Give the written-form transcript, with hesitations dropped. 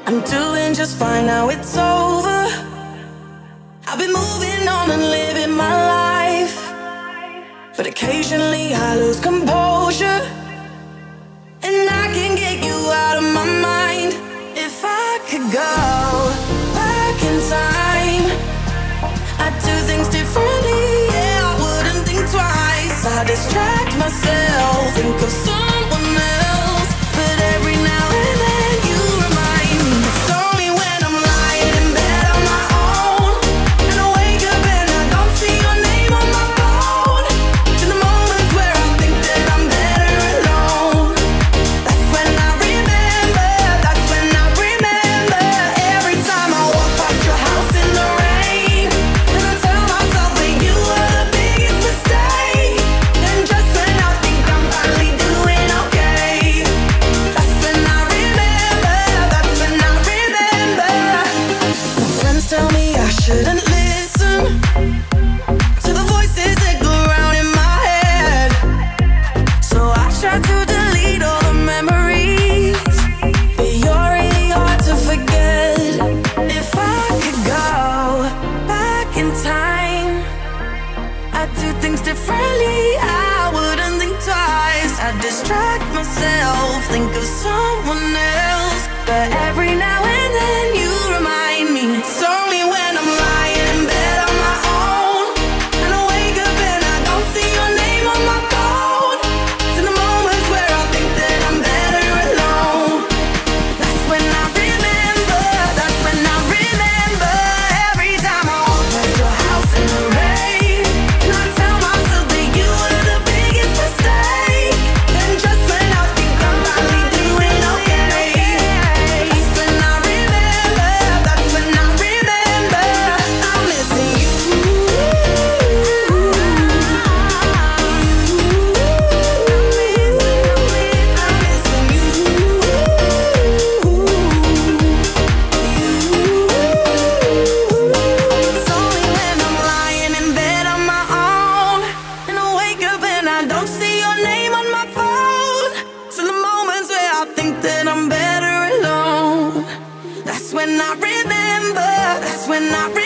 I'm doing just fine now, it's over. I've been moving on and living my life, but occasionally I lose composure, and I can get you out of my mind. If I could go back in time, I'd do things differently, yeah, I wouldn't think twice. I distract myself, think of someone else, but every now and then you remind me. It's only when I'm lying in bed on my own, and I wake up and I don't see your name on my phone. It's in the moments where I think that I'm better alone. That's when I remember, that's when I remember. Every time I walk past your house in the rain, and I tell myself that you were the biggest mistake. And just when I think I'm finally doing okay, that's when I remember, that's when I remember. My friends tell me I shouldn't listen to the voices that go round in my head, so I try to delete all the memories, but you're really hard to forget. If I could go back in time, I'd do things differently, I wouldn't think twice. I'd distract myself, think of someone else, but every now and then you remind me. It's only when I'm lying in bed on my own, and I wake up and I don't see your name on my phone. It's in the moments where I think that I'm better alone. That's when I remember, that's when I remember. Every time I walk past your house in the rain, and I tell myself that you were the biggest mistake. And just when I think I'm finally doing okay, that's when I remember, that's when I remember. I'm missing you. It's only when I'm lying in bed on my own, and I wake up and I don't see your name on my phone. It's in the moments where I think that I'm better alone. That's when I remember, that's when I